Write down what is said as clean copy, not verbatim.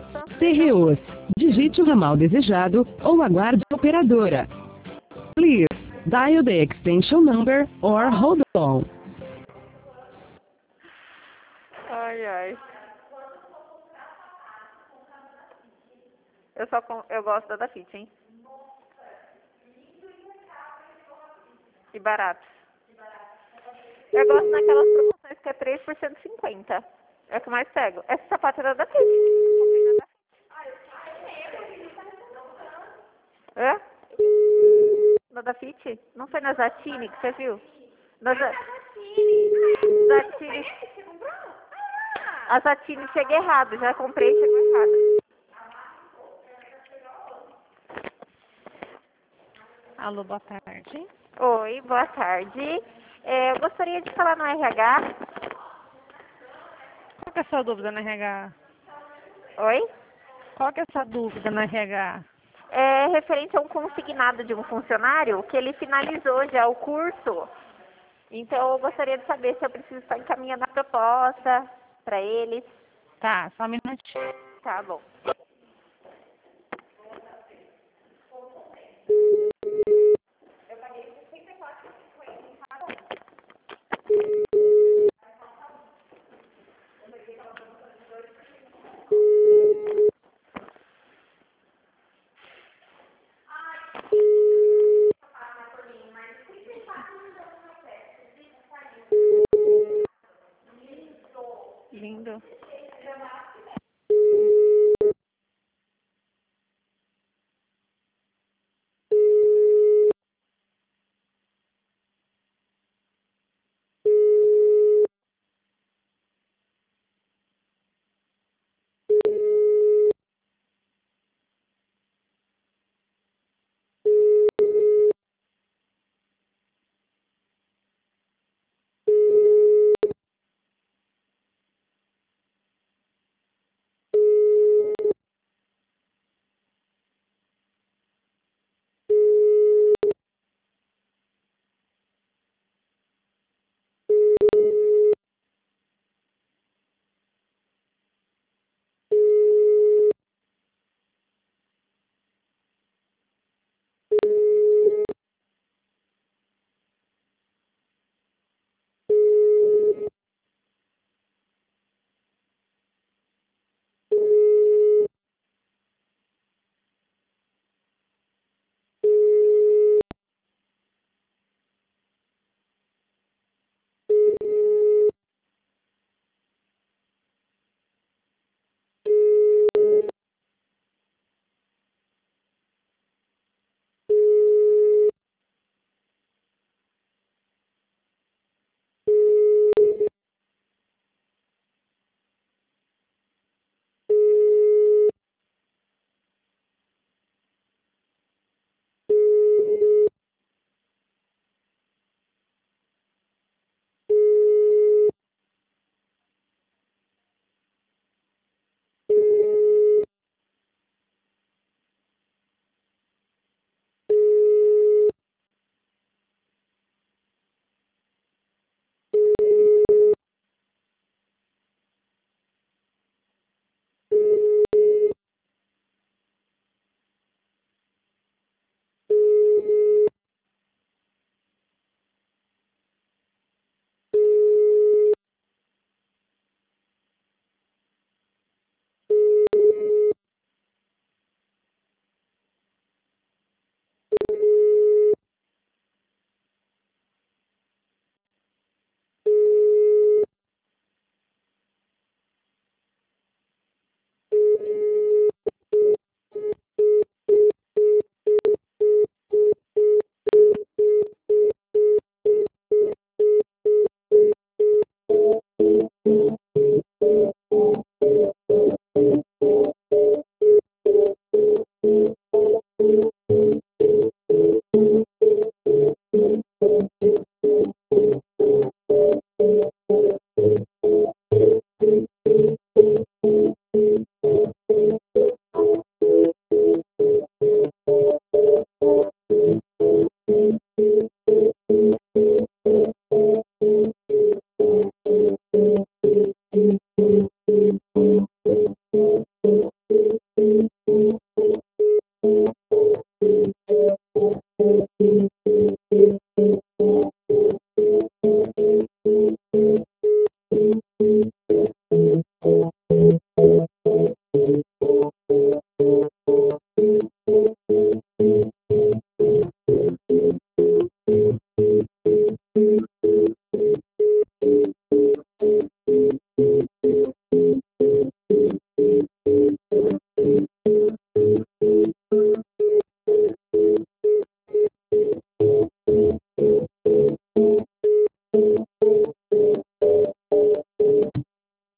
CROs. Digite o ramal desejado ou aguarde a operadora. Please, dial the extension number or hold on. Ai, ai. Eu gosto da Dafit, hein? E barato. Eu gosto daquelas promoções que é 3 por 150. É o que mais pego. Essa sapato era da Dafit. Comprei na Dafit. Hã? Na Dafit? Não foi na Zatini que você viu? Na Zatini. A Zatini chega errado. Já comprei e chegou errado. Alô, boa tarde. Oi, boa tarde. Eu gostaria de falar no RH. Qual que é a sua dúvida na RH? Oi? Qual que é a sua dúvida na RH? É referente a um consignado de um funcionário que ele finalizou já o curso. Então, eu gostaria de saber se eu preciso estar encaminhando a proposta para eles. Tá, só um minutinho. Tá bom.